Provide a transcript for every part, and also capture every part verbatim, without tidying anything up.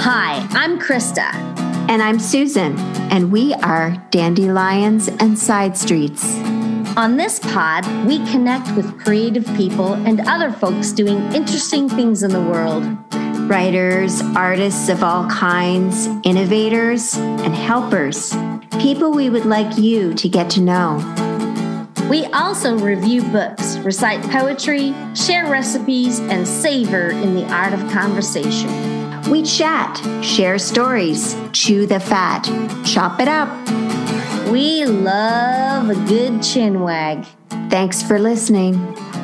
Hi, I'm Krista. And I'm Susan, and we are Dandelions and Side Streets. On this pod, we connect with creative people and other folks doing interesting things in the world. Writers, artists of all kinds, innovators, and helpers. People we would like you to get to know. We also review books, recite poetry, share recipes, and savor in the art of conversation. We chat, share stories, chew the fat, chop it up. We love a good chin wag. Thanks for listening.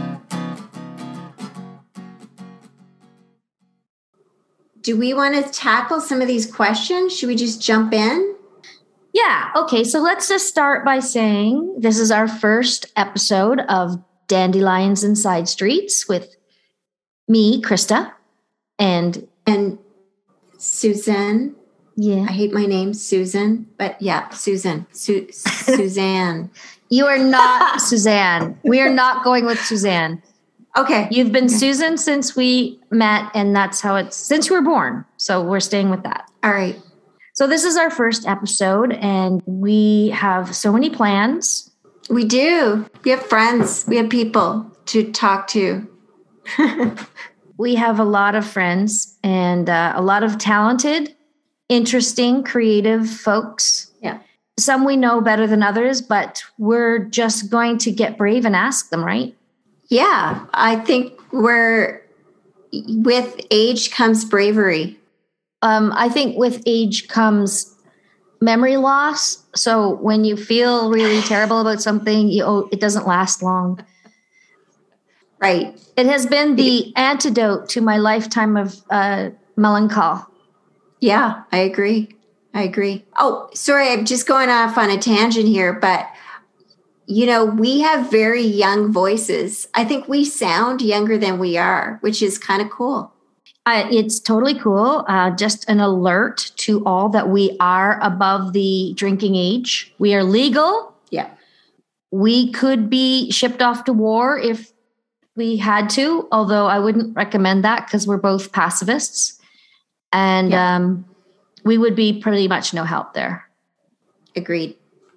Do we want to tackle some of these questions? Should we just jump in? Yeah, okay, so let's just start by saying this is our first episode of Dandelions and Side Streets with me, Krista, and... And Susan. Yeah. I hate my name, Susan, but yeah, Susan. Su- Suzanne. You are not Suzanne. We are not going with Suzanne. Okay. You've been okay. Susan since we met, and that's how it's, since you were born. So we're staying with that. All right. So this is our first episode, and we have so many plans. We do. We have friends. We have people to talk to. We have a lot of friends and uh, a lot of talented, interesting, creative folks. Yeah. Some we know better than others, but we're just going to get brave and ask them, right? Yeah. I think we're, with age comes bravery. Um, I think with age comes memory loss. So when you feel really terrible about something, you, oh, it doesn't last long. Right. It has been the antidote to my lifetime of uh, melancholy. Yeah, I agree. I agree. Oh, sorry, I'm just going off on a tangent here, but, you know, we have very young voices. I think we sound younger than we are, which is kind of cool. Uh, it's totally cool. Uh, just an alert to all that we are above the drinking age. We are legal. Yeah. We could be shipped off to war if we had to, although I wouldn't recommend that because we're both pacifists. And yeah. um, we would be pretty much no help there. Agreed.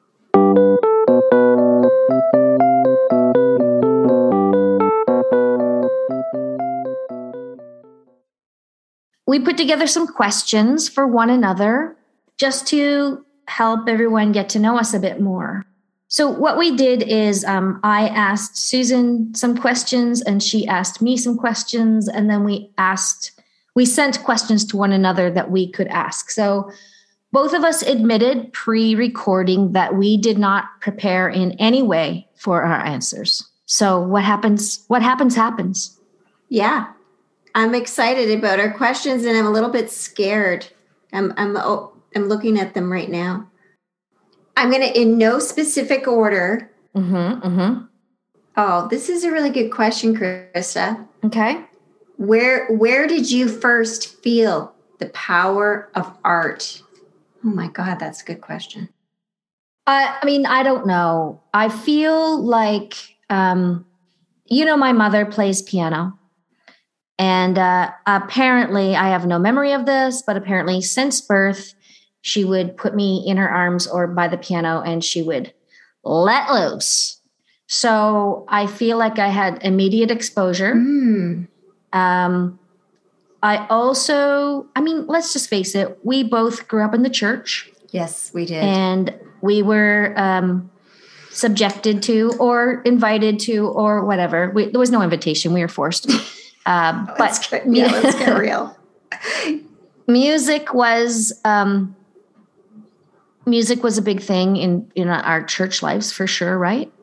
We put together some questions for one another just to help everyone get to know us a bit more. So what we did is um, I asked Susan some questions and she asked me some questions. And then we asked, we sent questions to one another that we could ask. So both of us admitted pre-recording that we did not prepare in any way for our answers. So what happens, what happens, happens. Yeah. I'm excited about our questions and I'm a little bit scared. I'm I'm oh, I'm looking at them right now. I'm going to, in no specific order. Mm-hmm, mm-hmm. Oh, this is a really good question, Krista. Okay. Where where did you first feel the power of art? Oh my God, that's a good question. Uh, I mean, I don't know. I feel like, um, you know, my mother plays piano. And uh, apparently, I have no memory of this, but apparently since birth, she would put me in her arms or by the piano and she would let loose. So I feel like I had immediate exposure. Mm. Um, I also, I mean, let's just face it. We both grew up in the church. Yes, we did. And we were um, subjected to or invited to or whatever. We, there was no invitation. We were forced. Uh, oh, but let's get, yeah, let's get real. music was um, music was a big thing in in our church lives for sure, right?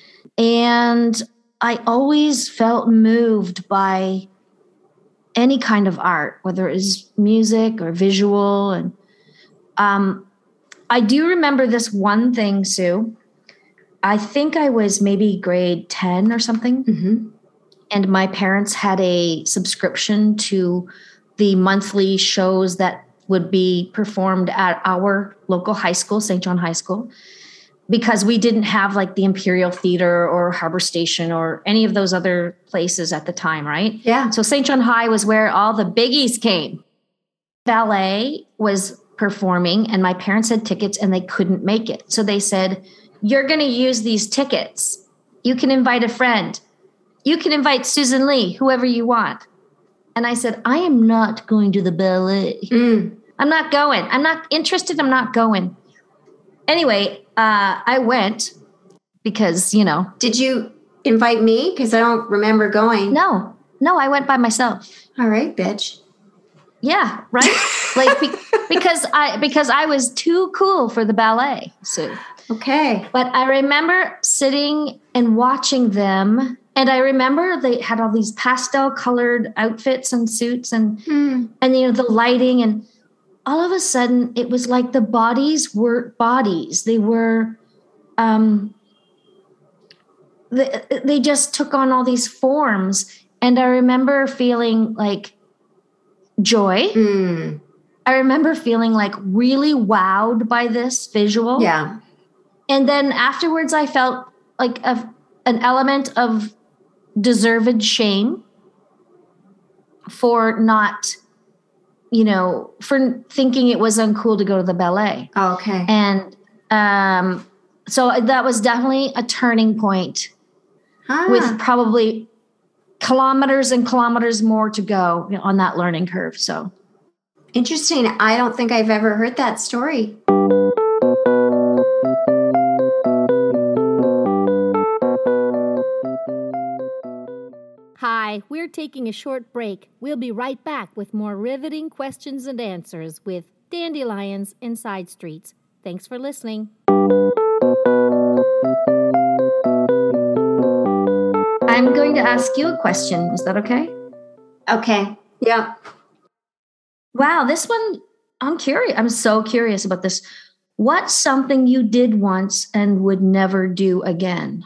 And I always felt moved by any kind of art, whether it was music or visual. And um, I do remember this one thing, Sue. I think I was maybe grade ten or something. Mm-hmm. And my parents had a subscription to the monthly shows that would be performed at our local high school, Saint John High School, because we didn't have like the Imperial Theater or Harbor Station or any of those other places at the time, right? Yeah. So Saint John High was where all the biggies came. ballet was performing and my parents had tickets and they couldn't make it. So they said, you're going to use these tickets. You can invite a friend. You can invite Susan Lee, whoever you want. And I said, I am not going to the ballet. Mm. I'm not going. I'm not interested. I'm not going. Anyway, uh, I went because, you know. Did you invite me? Because I don't remember going. No, no, I went by myself. All right, bitch. Yeah, right? like be- because I because I was too cool for the ballet. So okay. But I remember sitting and watching them. And I remember they had all these pastel colored outfits and suits and, mm. and, you know, the lighting. And all of a sudden it was like the bodies were bodies. They were, um, they, they just took on all these forms. And I remember feeling like joy. Mm. I remember feeling like really wowed by this visual. Yeah. And then afterwards I felt like a, an element of deserved shame for not, you know, for thinking it was uncool to go to the ballet. Oh, okay. And um, so that was definitely a turning point huh. with probably kilometers and kilometers more to go on that learning curve. So interesting. I don't think I've ever heard that story. Hi, we're taking a short break. We'll be right back with more riveting questions and answers with Dandelions and Side Streets. Thanks for listening. I'm going to ask you a question. Is that okay? Okay. Yeah. Wow, this one, I'm curious. I'm so curious about this. What's something you did once and would never do again?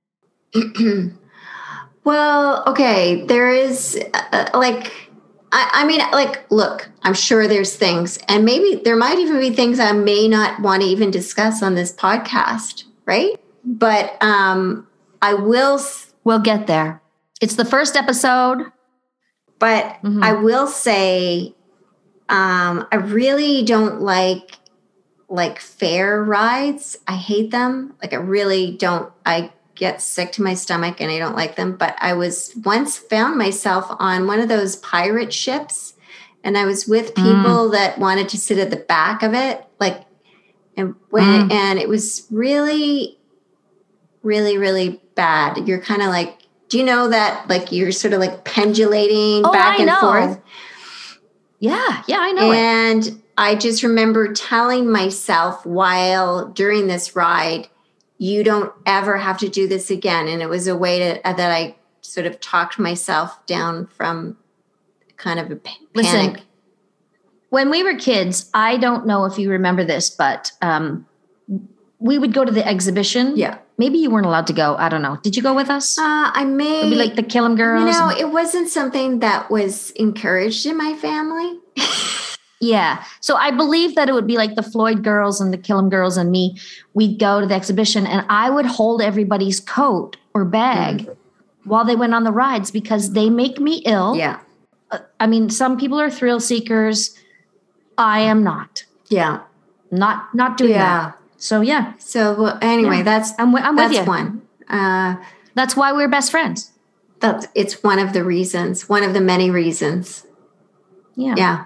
Well, okay, there is uh, like, I, I mean, like, look, I'm sure there's things, and maybe there might even be things I may not want to even discuss on this podcast, right? But um, I will. We'll get there. It's the first episode. But mm-hmm. I will say, um, I really don't like like fair rides. I hate them. Like, I really don't. I get sick to my stomach and I don't like them. But I was once found myself on one of those pirate ships, and I was with people mm. that wanted to sit at the back of it. Like, and when, mm. and it was really, really, really bad. You're kind of like, do you know that, like, you're sort of like pendulating oh, back I and know. forth? Yeah. Yeah, I know. And it. I just remember telling myself while during this ride, you don't ever have to do this again. And it was a way to, uh, that I sort of talked myself down from kind of a p- Listen, panic. When we were kids, I don't know if you remember this, but um, we would go to the exhibition. Yeah. Maybe you weren't allowed to go. I don't know. Did you go with us? Uh, I may. It'd be like the Killam Girls. You know, and- it wasn't something that was encouraged in my family. Yeah. So I believe that it would be like the Floyd girls and the Killam Girls and me. We'd go to the exhibition and I would hold everybody's coat or bag mm. while they went on the rides because they make me ill. Yeah. I mean, some people are thrill seekers. I am not. Yeah. Not not doing yeah. that. So, yeah. So, well, anyway, yeah. that's I'm, I'm that's with you. one. Uh, that's why we're best friends. That's, it's one of the reasons, one of the many reasons. Yeah. Yeah.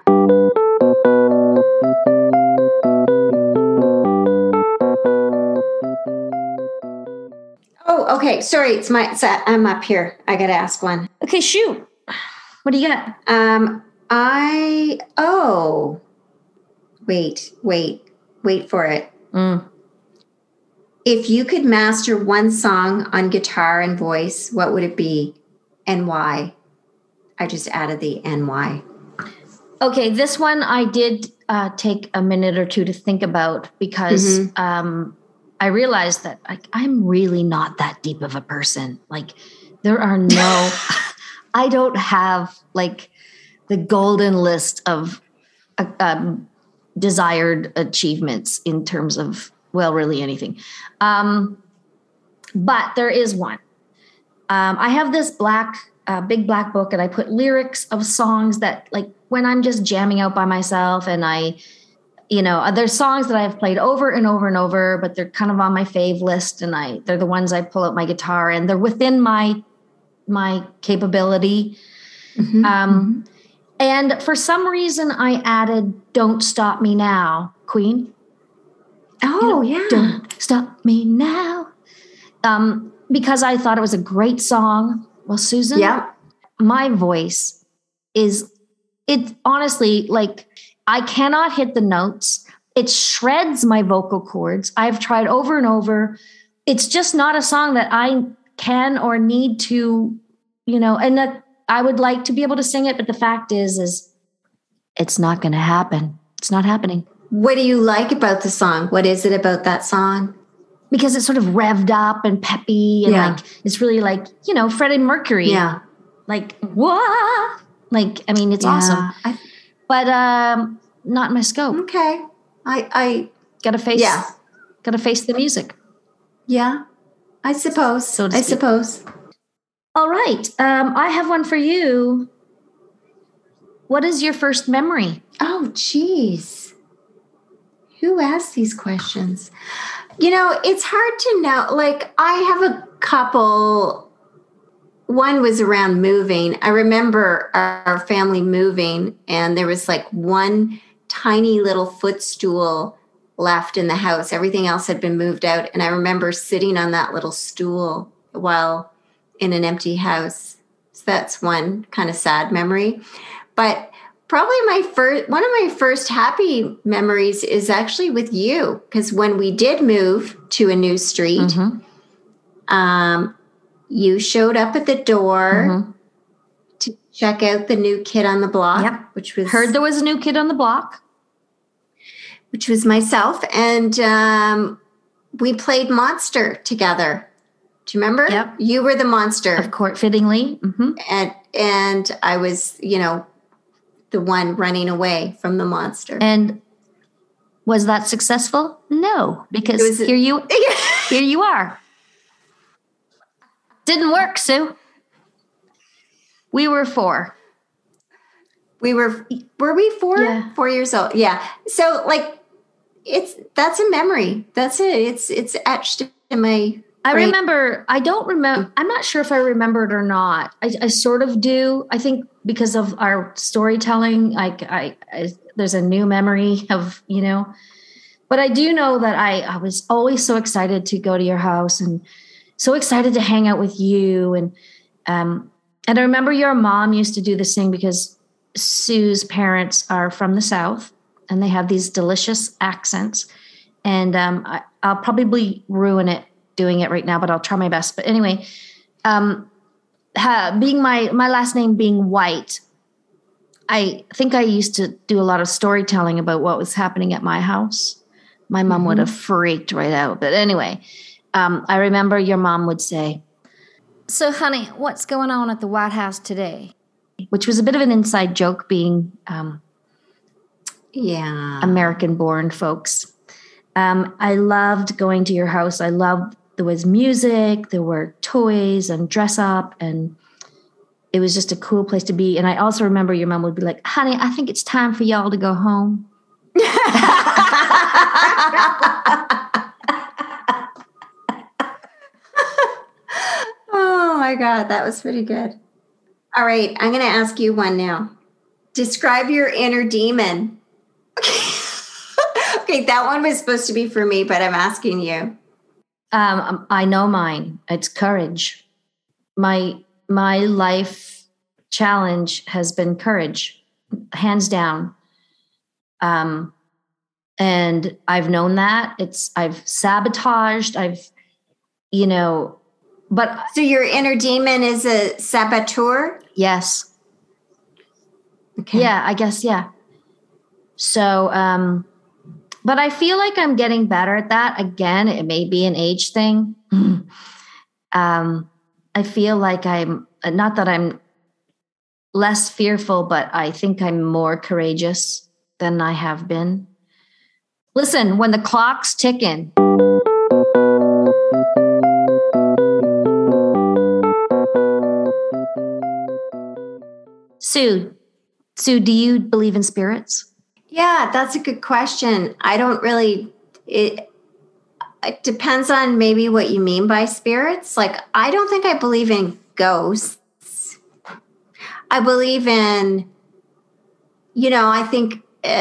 Oh, okay. Sorry, it's my. It's, I'm up here. I got to ask one. Okay, shoot. What do you got? Um, I. Oh, wait, wait, wait for it. Mm. If you could master one song on guitar and voice, what would it be, and why? I just added the and why. Okay, this one I did uh, take a minute or two to think about because. Mm-hmm. Um, I realized that like, I'm really not that deep of a person. Like there are no, I don't have like the golden list of uh, um, desired achievements in terms of, well, really anything. Um, but there is one. Um, I have this black, uh, big black book and I put lyrics of songs that like when I'm just jamming out by myself and I, you know, there's songs that I've played over and over and over, but they're kind of on my fave list, and I they're the ones I pull out my guitar, and they're within my my capability. Mm-hmm. Um, mm-hmm. And for some reason, I added "Don't Stop Me Now," Queen. Oh, you know, yeah. Don't stop me now. Um, because I thought it was a great song. Well, Susan, yeah. my voice is, it honestly, like, I cannot hit the notes. It shreds my vocal cords. I've tried over and over. It's just not a song that I can or need to, you know, and that I would like to be able to sing it. But the fact is, is it's not going to happen. It's not happening. What do you like about the song? What is it about that song? Because it's sort of revved up and peppy, and yeah. like it's really like, you know, Freddie Mercury. Yeah. Like, what? Like, I mean, it's yeah. awesome. I, but um, not my scope. Okay. I I gotta face yeah. gotta face the music. Yeah. I suppose. So I suppose. All right. Um, I have one for you. What is your first memory? Oh, geez. Who asked these questions? You know, it's hard to know. Like, I have a couple. One was around moving. I remember our family moving, and there was like one tiny little footstool left in the house. Everything else had been moved out. And I remember sitting on that little stool while in an empty house. So that's one kind of sad memory. But probably my first, one of my first happy memories is actually with you, because when we did move to a new street, mm-hmm. um, you showed up at the door mm-hmm. to check out the new kid on the block. Yep. Which was heard there was a new kid on the block, which was myself, and um, we played Monster together. Do you remember? Yep. You were the monster, of course, fittingly, mm-hmm. and and I was, you know, the one running away from the monster. And was that successful? No, because was, here you here you are. Didn't work, Sue. We were four. We were were we four? Yeah. Four years old. Yeah. So like it's that's a memory. That's it. It's it's etched in my I brain. remember, I don't remember, I'm not sure if I remember it or not. I, I sort of do. I think because of our storytelling, like I, I, there's a new memory of, you know, but I do know that I, I was always so excited to go to your house and so excited to hang out with you. And, um, and I remember your mom used to do this thing because Sue's parents are from the South and they have these delicious accents. And um, I, I'll probably ruin it doing it right now, but I'll try my best. But anyway, um, ha, being my, my last name being White, I think I used to do a lot of storytelling about what was happening at my house. My mom mm-hmm. would have freaked right out. But anyway, um, I remember your mom would say, "So honey, what's going on at the White House today?" Which was a bit of an inside joke being um, yeah, American-born folks. Um, I loved going to your house. I loved there was music, there were toys and dress up, and it was just a cool place to be. And I also remember your mom would be like, "Honey, I think it's time for y'all to go home." Oh my God, that was pretty good. All right, I'm going to ask you one now. Describe your inner demon. Okay, that one was supposed to be for me, but I'm asking you. Um, I know mine. It's courage. My my life challenge has been courage, hands down. Um, and I've known that. It's I've sabotaged. I've, you know, but so your inner demon is a saboteur? Yes. Okay. Yeah, I guess yeah. So, um. But I feel like I'm getting better at that. Again, it may be an age thing. um, I feel like I'm, not that I'm less fearful, but I think I'm more courageous than I have been. Listen, when the clock's ticking. Sue, Sue, do you believe in spirits? Yeah, that's a good question. I don't really, it, it depends on maybe what you mean by spirits. Like, I don't think I believe in ghosts. I believe in, you know, I think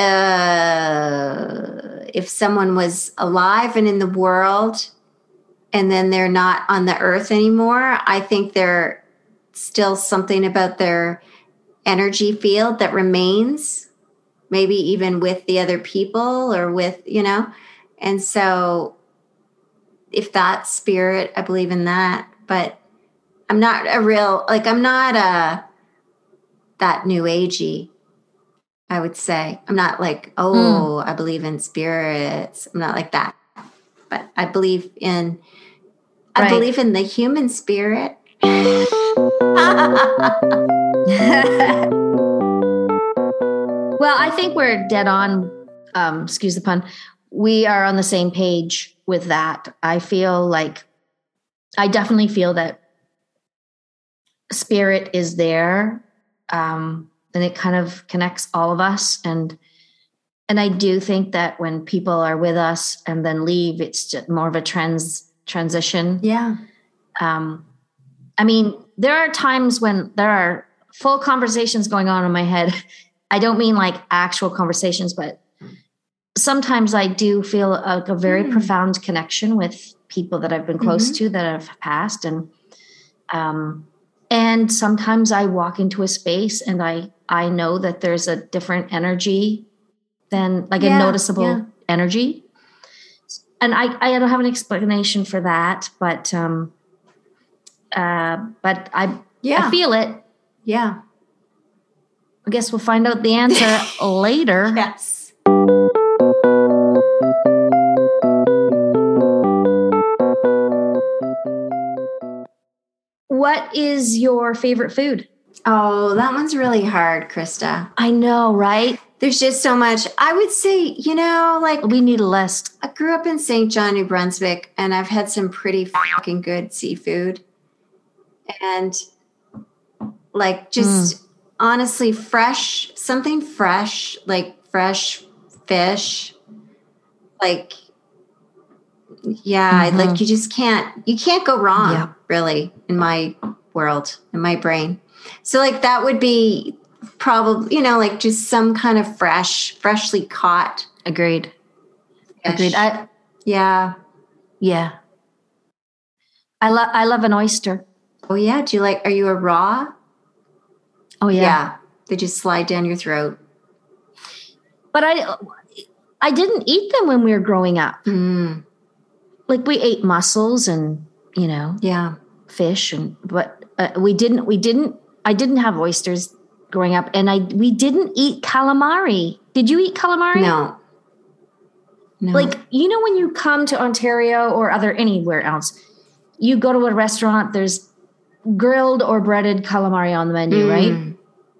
uh, if someone was alive and in the world and then they're not on the earth anymore, I think there's still something about their energy field that remains, maybe even with the other people or with, you know, and so if that's spirit, I believe in that, but I'm not a real, like, I'm not a, that new agey, I would say. I'm not like, oh, mm. I believe in spirits. I'm not like that, but I believe in, I right. believe in the human spirit. Well, I think we're dead on, um, excuse the pun. We are on the same page with that. I feel like, I definitely feel that spirit is there, um, and it kind of connects all of us. And and I do think that when people are with us and then leave, it's just more of a trans transition. Yeah. Um, I mean, there are times when there are full conversations going on in my head. I don't mean like actual conversations, but sometimes I do feel a, a very mm. profound connection with people that I've been close mm-hmm. to that have passed. And, um, and sometimes I walk into a space and I, I know that there's a different energy than like yeah, a noticeable yeah. energy. And I, I don't have an explanation for that, but, um, uh, but I, yeah. I feel it. Yeah. I guess we'll find out the answer later. Yes. What is your favorite food? Oh, that one's really hard, Krista. I know, right? There's just so much. I would say, you know, like... We need a list. I grew up in Saint John, New Brunswick, and I've had some pretty fucking good seafood. And, like, just... Mm. Honestly, fresh, something fresh, like fresh fish, like, yeah, mm-hmm. like you just can't, you can't go wrong, yeah. really, in my world, in my brain. So like that would be probably, you know, like just some kind of fresh, freshly caught. Agreed. Fish. Agreed. I, yeah. Yeah. I love, I love an oyster. Oh yeah. Do you like, are you a raw? Oh yeah. Yeah. They just slide down your throat. But I I didn't eat them when we were growing up. Mm. Like we ate mussels and, you know, yeah, fish and but uh, we didn't we didn't I didn't have oysters growing up, and I we didn't eat calamari. Did you eat calamari? No. No. Like, you know, when you come to Ontario or other anywhere else, you go to a restaurant, there's grilled or breaded calamari on the menu, mm. right?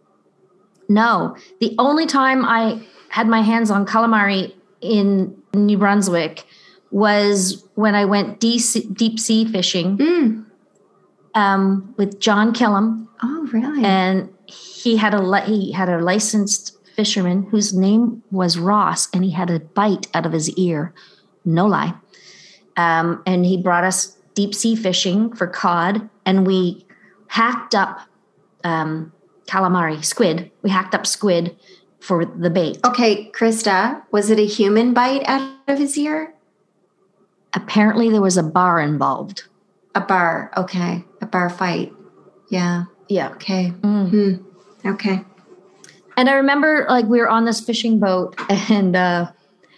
No. The only time I had my hands on calamari in New Brunswick was when I went deep, deep sea fishing mm. um, with John Killam. Oh, really? And he had a he had a licensed fisherman whose name was Ross, and he had a bite out of his ear. No lie. Um, and he brought us deep sea fishing for cod, and we hacked up um, calamari, squid. We hacked up squid for the bait. Okay, Krista, was it a human bite out of his ear? Apparently there was a bar involved. A bar, okay. A bar fight. Yeah. Yeah. Okay. Mm. Okay. And I remember, like, we were on this fishing boat, and uh,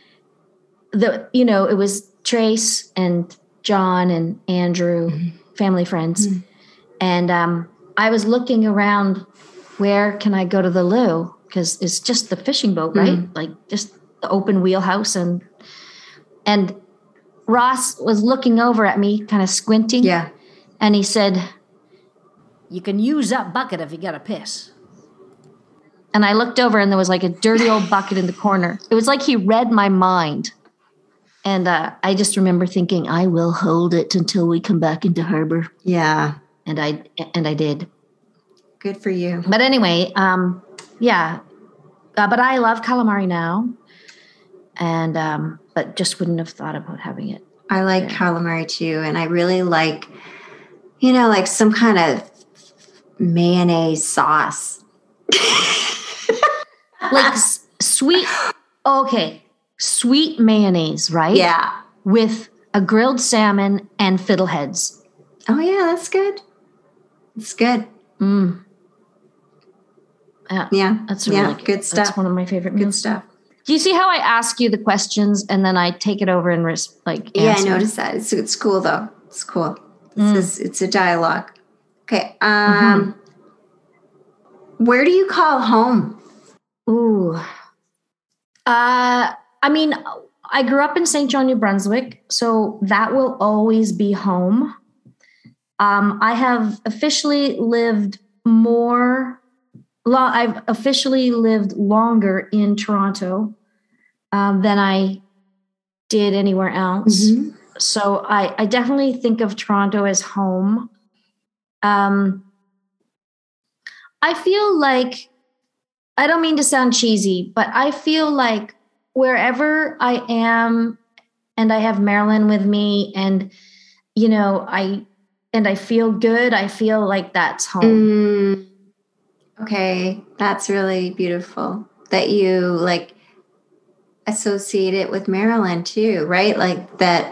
the you know, it was Trace and John and Andrew, mm-hmm. family friends. Mm-hmm. And um, I was looking around, where can I go to the loo? Because it's just the fishing boat, right? Mm-hmm. Like just the open wheelhouse. And and Ross was looking over at me, kind of squinting. Yeah. And he said, "You can use that bucket if you got to piss." And I looked over, and there was like a dirty old bucket in the corner. It was like he read my mind. And uh, I just remember thinking, I will hold it until we come back into harbor. Yeah. And I and I did. Good for you. But anyway, um, yeah, Uh, but I love calamari now, and um, but just wouldn't have thought about having it. I like there. calamari too, and I really like, you know, like some kind of mayonnaise sauce. Like s- sweet, okay, sweet mayonnaise, right? Yeah. With a grilled salmon and fiddleheads. Oh yeah, that's good. It's good. Mm. Yeah, Yeah, that's yeah, really good. good stuff. That's one of my favorite Good meals. stuff. Do you see how I ask you the questions and then I take it over and res- like Yeah, answer? I noticed that. It's it's cool though. It's cool. It's Mm. just, it's a dialogue. Okay. Um, Mm-hmm. Where do you call home? Ooh. Uh, I mean, I grew up in Saint John, New Brunswick, so that will always be home. Um, I have officially lived more. Lo- I've officially lived longer in Toronto um, than I did anywhere else. Mhm. So I, I definitely think of Toronto as home. Um, I feel like, I don't mean to sound cheesy, but I feel like wherever I am and I have Marilyn with me and, you know, I, and I feel good, I feel like that's home. Mm, okay, that's really beautiful that you like associate it with Maryland too, right? Like that.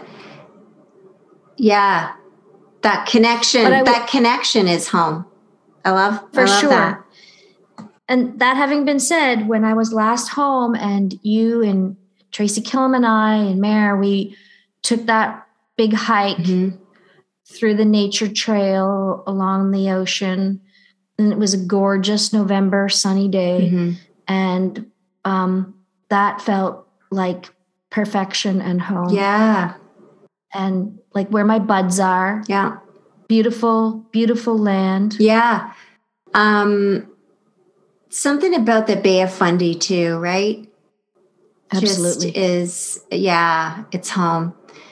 Yeah, that connection. But I w- that connection is home. I love For I love sure. that. And that having been said, when I was last home and you and Tracy Killam and I and Mare, we took that big hike Mhm. through the nature trail along the ocean. And it was a gorgeous November sunny day. Mhm. And um, that felt like perfection and home. Yeah, And like where my buds are. yeah, Beautiful, beautiful land. yeah. Um, something about the Bay of Fundy too, right? Absolutely. Just is, yeah, it's home.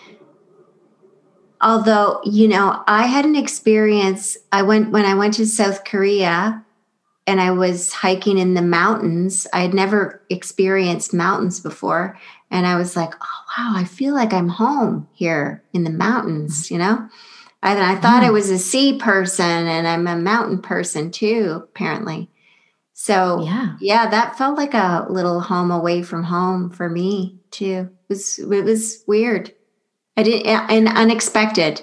Although, you know, I had an experience. I went when I went to South Korea and I was hiking in the mountains. I had never experienced mountains before. And I was like, oh, wow, I feel like I'm home here in the mountains, you know? And I thought Mm. I was a sea person and I'm a mountain person too, apparently. So, Yeah. yeah, that felt like a little home away from home for me too. It was, it was weird. I didn't, and unexpected.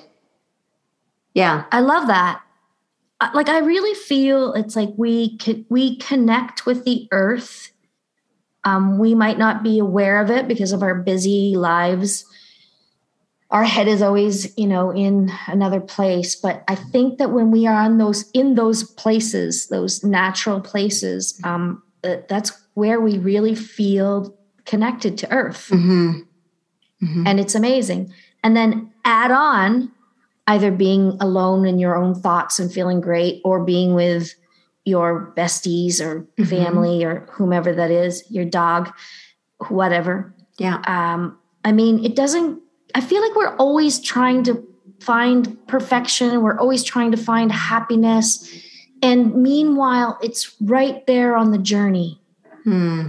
Yeah. I love that. I- Like I really feel it's like we co- we connect with the earth. Um, we might not be aware of it because of our busy lives. Our head is always, you know, in another place. But I think that when we are on those in those places, those natural places, um, that, that's where we really feel connected to earth. Mm-hmm. Mm-hmm. And it's amazing. And then add on either being alone in your own thoughts and feeling great or being with your besties or Mhm. family or whomever that is, your dog, whatever. Yeah. Um, I mean, it doesn't, I feel like we're always trying to find perfection. We're always trying to find happiness. And meanwhile, it's right there on the journey. Hmm.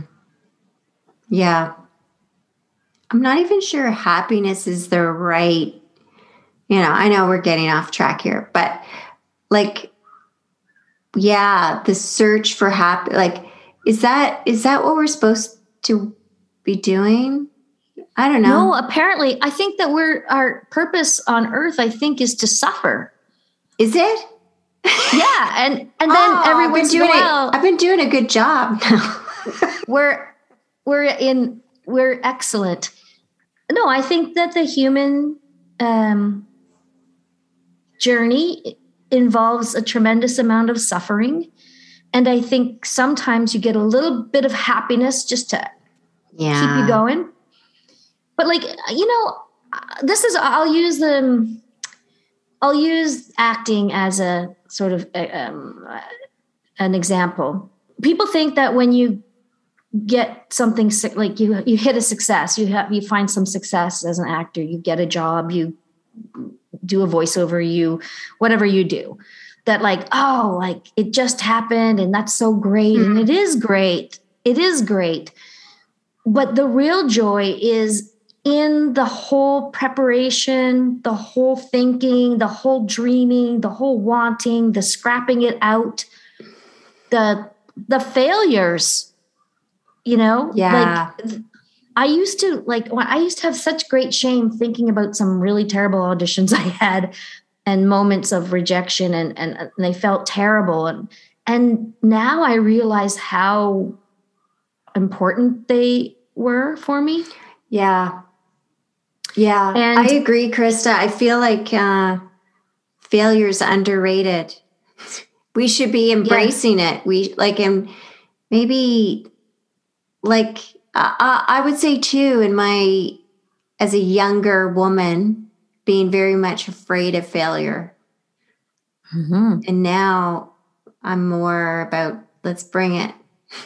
Yeah. I'm not even sure happiness is the right, you know, I know we're getting off track here, but like, yeah, the search for happy, like, is that, is that what we're supposed to be doing? I don't know. No, apparently, I think that we're, our purpose on earth, I think, is to suffer. Is it? Yeah. And, and then Oh, every I've been once in a doing while, it. I've been doing a good job. we're, we're in, we're excellent. No, I think that the human um, journey involves a tremendous amount of suffering. And I think sometimes you get a little bit of happiness just to Yeah. keep you going. But like, you know, this is, I'll use the, I'll use acting as a sort of um, an example. People think that when you get something like you, you hit a success, you have, you find some success as an actor, you get a job, you do a voiceover, you, whatever you do, that like, oh, like it just happened and that's so great. Mm-hmm. And it is great. It is great. But the real joy is in the whole preparation, the whole thinking, the whole dreaming, the whole wanting, the scrapping it out, the the failures, you know? Yeah. Like I used to like when I used to have such great shame thinking about some really terrible auditions I had and moments of rejection and, and, and they felt terrible. And and now I realize how important they were for me. Yeah. Yeah. And I agree, Krista. I feel like uh, failure is underrated. We should be embracing yeah. it. We like, and maybe like, uh, I would say too, in my, as a younger woman, being very much afraid of failure. Mm-hmm. And now I'm more about, let's bring it.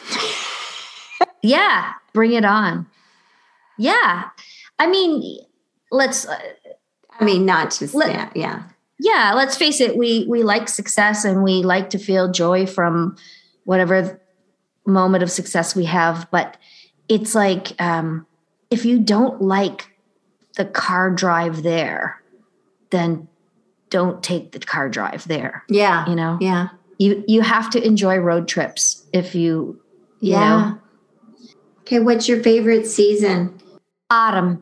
Yeah. Bring it on. Yeah. I mean, let's, uh, I mean, not just, let, yeah, yeah. Yeah. Let's face it. We, we like success and we like to feel joy from whatever moment of success we have. But it's like, um, if you don't like the car drive there, then don't take the car drive there. Yeah. You know? Yeah. You, you have to enjoy road trips if you, you yeah. know. Okay. What's your favorite season? Autumn.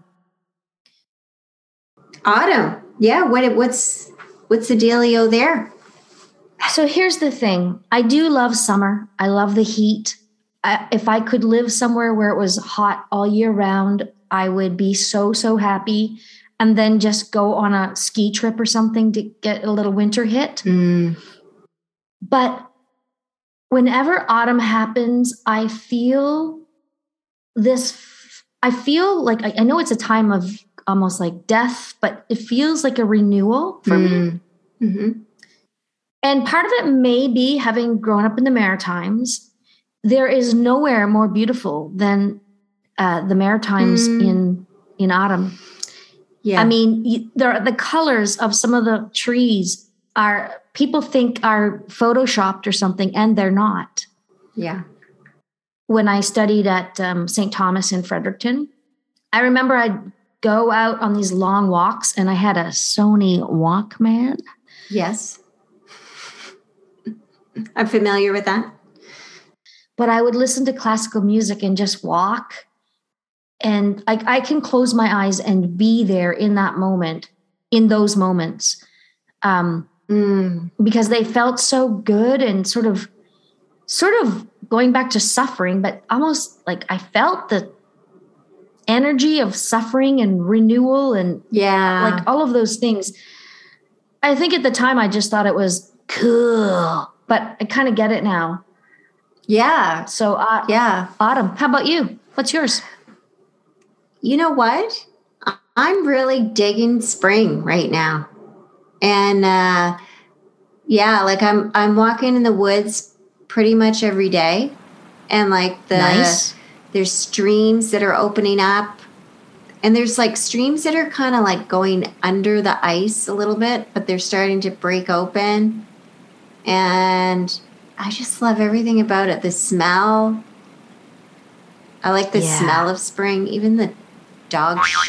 Autumn. Yeah. What, what's, what's the dealio there? So here's the thing. I do love summer. I love the heat. I, if I could live somewhere where it was hot all year round, I would be so, so happy. And then just go on a ski trip or something to get a little winter hit. Mm. But whenever autumn happens, I feel this, I feel like, I, I know it's a time of almost like death, but it feels like a renewal for mm. me. Mm-hmm. And part of it may be having grown up in the Maritimes. There is nowhere more beautiful than uh, the Maritimes mm. in in autumn. Yeah, I mean, you, there the colors of some of the trees are people think are photoshopped or something, and they're not. Yeah. When I studied at um, Saint Thomas in Fredericton, I remember I'd go out on these long walks, and I had a Sony Walkman. Yes. I'm familiar with that. But I would listen to classical music and just walk. And I, I can close my eyes and be there in that moment, in those moments, um, mm. because they felt so good and sort of, sort of going back to suffering, but almost like I felt the energy of suffering and renewal and yeah, like all of those things. I think at the time I just thought it was cool, but I kind of get it now. Yeah. So, uh, yeah. Autumn, how about you? What's yours? You know what? I'm really digging spring right now. And, uh, yeah, like I'm, I'm walking in the woods pretty much every day. And like the, nice. There's streams that are opening up and there's like streams that are kind of like going under the ice a little bit, but they're starting to break open. And I just love everything about it. The smell. I like the yeah. smell of spring, even the dog shit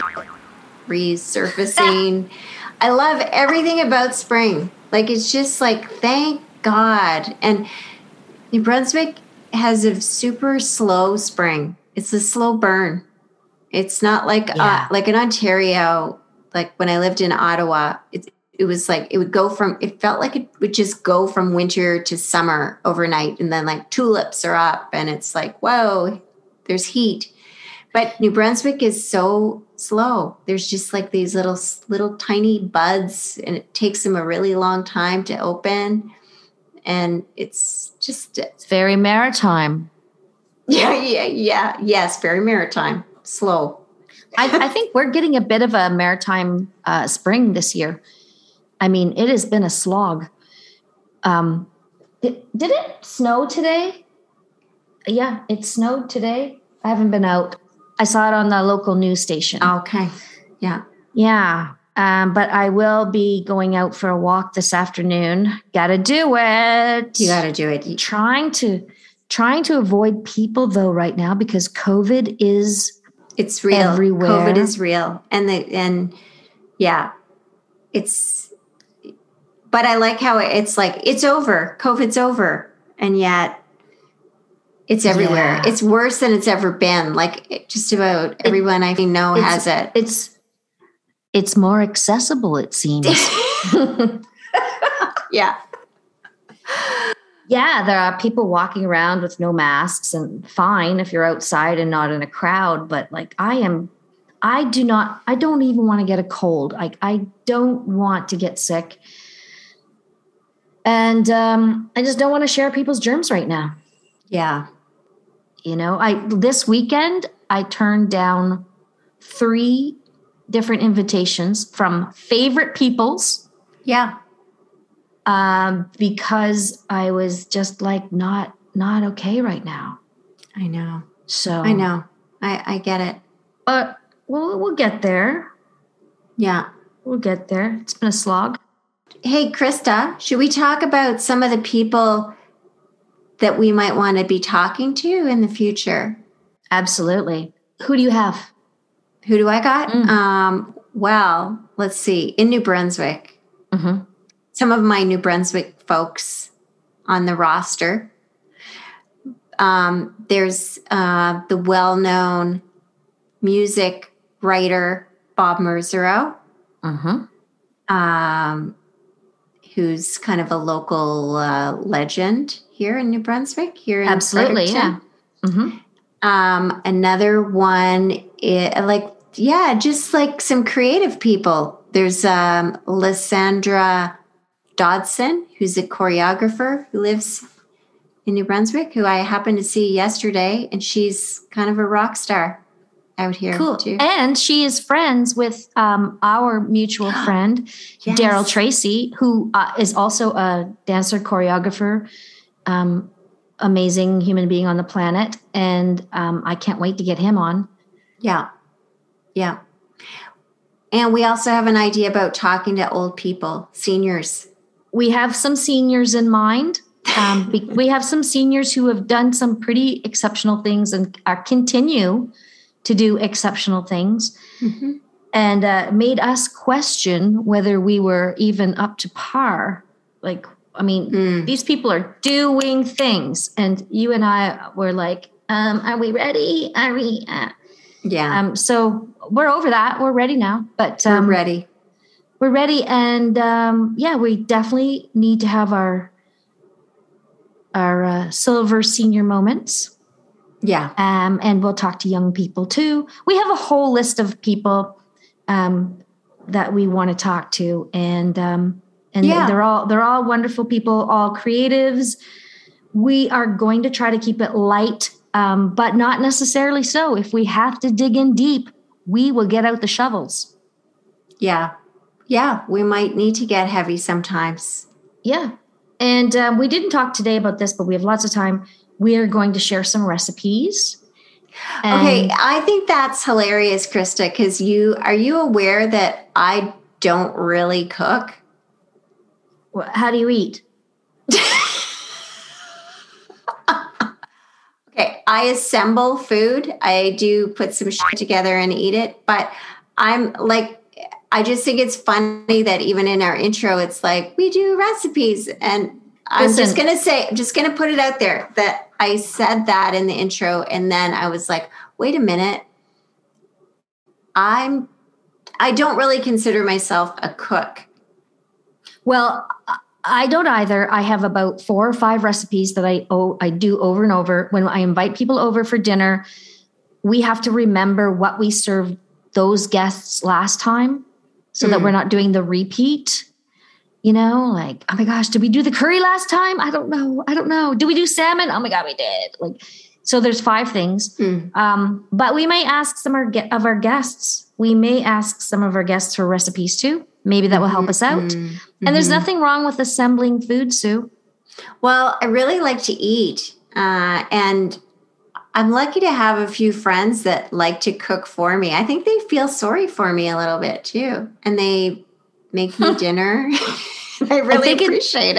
resurfacing. I love everything about spring. Like, it's just like, thank God. And New Brunswick has a super slow spring. It's a slow burn. It's not like, yeah. uh, like in Ontario, like when I lived in Ottawa, it's, it was like, it would go from, it felt like it would just go from winter to summer overnight. And then like tulips are up and it's like, whoa, there's heat. But New Brunswick is so slow. There's just like these little, little tiny buds and it takes them a really long time to open. And it's just. It's very maritime. Yeah, yeah, yeah. Yes, very maritime. Slow. I, I think we're getting a bit of a maritime uh, spring this year. I mean, it has been a slog. Um, did, did it snow today? Yeah, it snowed today. I haven't been out. I saw it on the local news station. Okay. Yeah. Yeah. Um, but I will be going out for a walk this afternoon. Got to do it. You got to do it. Trying to, trying to avoid people though right now because COVID is it's real. Everywhere. COVID is real. And the, and yeah, it's, but I like how it's like, it's over. COVID's over. And yet it's everywhere. Yeah. It's worse than it's ever been. Like just about it, everyone I know has it. It's, it's more accessible, it seems. Yeah. Yeah, there are people walking around with no masks, and fine if you're outside and not in a crowd. But like I am, I do not, I don't even want to get a cold. Like I don't want to get sick. And um, I just don't want to share people's germs right now. Yeah. You know, I this weekend, I turned down three different invitations from favorite peoples. Yeah. Um, because I was just like not not okay right now. I know. So I know. I, I get it. But we'll we'll get there. Yeah. We'll get there. It's been a slog. Hey, Krista, should we talk about some of the people that we might want to be talking to in the future? Absolutely. Who do you have? Who do I got? Mm. Um, well, let's see. In New Brunswick. Mm-hmm. Some of my New Brunswick folks on the roster. Um, there's uh, the well-known music writer Bob Merzero, Mm-hmm. um, who's kind of a local uh, legend here in New Brunswick. Here in Absolutely, yeah. Mm-hmm. Um, another one, is, like yeah, just like some creative people. There's um, Lysandra Dodson, who's a choreographer who lives in New Brunswick, who I happened to see yesterday, and she's kind of a rock star out here. Cool. Too. And she is friends with um, our mutual friend, Yes. Daryl Tracy, who uh, is also a dancer, choreographer, um, amazing human being on the planet. And um, I can't wait to get him on. Yeah. Yeah. And we also have an idea about talking to old people, seniors. We have some seniors in mind. Um, be- we have some seniors who have done some pretty exceptional things and are continue to do exceptional things, Mm-hmm. and uh, made us question whether we were even up to par. Like, I mean, Mm. these people are doing things, and you and I were like, um, "Are we ready? Are we?" Uh? Yeah. Um, so we're over that. We're ready now. But um, We're ready. We're ready, and um, yeah, we definitely need to have our our uh, silver senior moments. Yeah. Um, and we'll talk to young people too. We have a whole list of people um, that we want to talk to, and um, and Yeah. they're all they're all wonderful people, all creatives. We are going to try to keep it light, um, but not necessarily so. If we have to dig in deep, we will get out the shovels. Yeah. Yeah. We might need to get heavy sometimes. Yeah. And um, we didn't talk today about this, but we have lots of time. We are going to share some recipes. Okay, And I think that's hilarious, Krista, because you are you aware that I don't really cook? wh- how do you eat? Okay, I assemble food. I do put some shit together and eat it, but I'm like, I just think it's funny that even in our intro, it's like we do recipes, and I'm Listen. just gonna say, I'm just gonna put it out there that I said that in the intro, and then I was like, wait a minute, I'm, I don't really consider myself a cook. Well, I- I don't either. I have about four or five recipes that I oh, I do over and over. When I invite people over for dinner, we have to remember what we served those guests last time so that Mm. we're not doing the repeat. You know, like, oh my gosh, did we do the curry last time? I don't know. I don't know. Did we do salmon? Oh my God, we did. Like, so there's five things. Mm. Um, but we may ask some of our gue- of our guests. We may ask some of our guests for recipes too. Maybe that will help us out. Mm-hmm. And there's nothing wrong with assembling food, Sue. Well, I really like to eat, uh, and I'm lucky to have a few friends that like to cook for me. I think they feel sorry for me a little bit too, and they make me dinner. I really think it- appreciate it.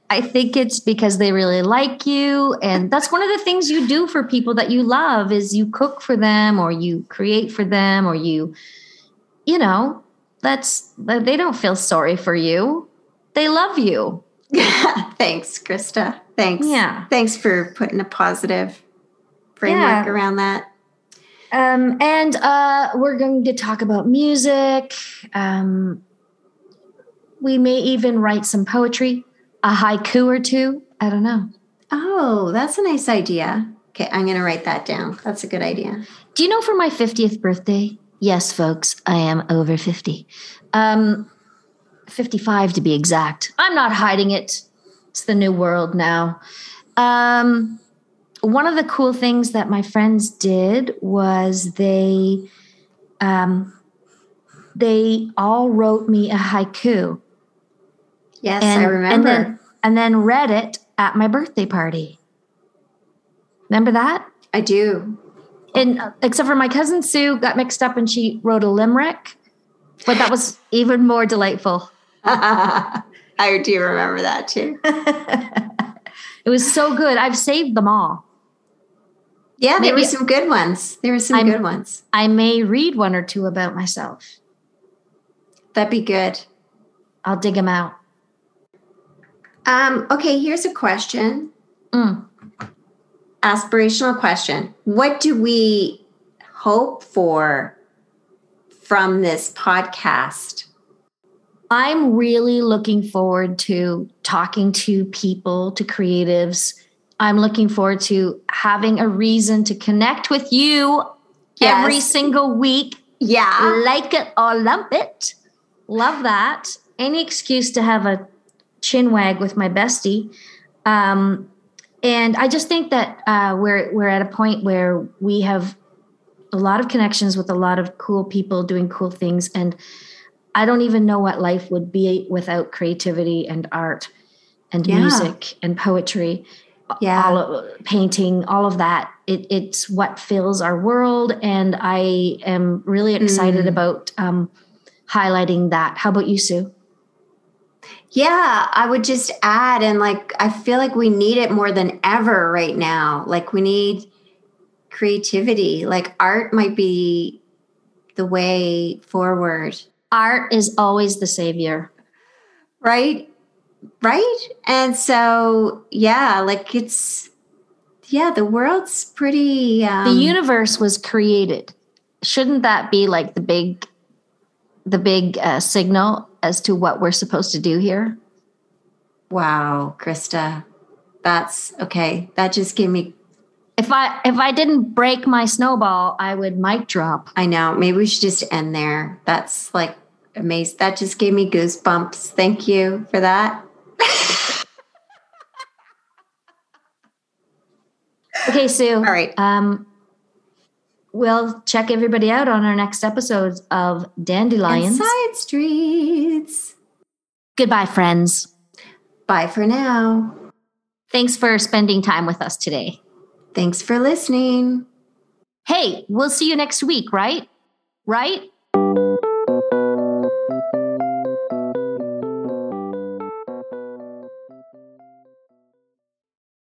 I think it's because they really like you. And that's one of the things you do for people that you love is you cook for them or you create for them or you, you know, that's, they don't feel sorry for you. They love you. Thanks, Krista. Thanks. Yeah. Thanks for putting a positive framework Yeah. around that. Um, and uh, we're going to talk about music. Um, we may even write some poetry, a haiku or two. I don't know. Oh, that's a nice idea. Okay, I'm going to write that down. That's a good idea. Do you know for my fiftieth birthday? Yes, folks, I am over fifty. Um, fifty-five to be exact. I'm not hiding it. It's the new world now. Um, one of the cool things that my friends did was they, um, they all wrote me a haiku. Yes, and, I remember. And then, and then read it at my birthday party. Remember that? I do. And uh, except for my cousin Sue got mixed up and she wrote a limerick, but that was even more delightful. I do remember that too. It was so good. I've saved them all. Yeah, there Maybe, were some good ones. There were some I'm, good ones. I may read one or two about myself. That'd be good. I'll dig them out. Um, okay, here's a question. Mm. Aspirational question. What do we hope for from this podcast? I'm really looking forward to talking to people, to creatives. I'm looking forward to having a reason to connect with you Yes. every single week. Yeah. Like it or lump it. Love that. Any excuse to have a chin wag with my bestie. Um, and I just think that uh, we're we're at a point where we have a lot of connections with a lot of cool people doing cool things. And I don't even know what life would be without creativity and art and Yeah. music and poetry. Yeah. All of, painting, all of that. It, it's what fills our world. And I am really excited Mm. about um, highlighting that. How about you, Sue? Yeah, I would just add, and like, I feel like we need it more than ever right now. Like, we need creativity. Like, art might be the way forward. Art is always the savior. Right? Right? And so, yeah, like, it's, yeah, the world's pretty. Um, The universe was created. Shouldn't that be like the big, the big uh, signal as to what we're supposed to do here? Wow, Krista. That's okay. That just gave me, If I if I didn't break my snowball, I would mic drop. I know, maybe we should just end there. That's like amazing. That just gave me goosebumps. Thank you for that. Okay, Sue. All right. Um, we'll check everybody out on our next episodes of Dandelions. And Side Streets. Goodbye, friends. Bye for now. Thanks for spending time with us today. Thanks for listening. Hey, we'll see you next week, right? Right?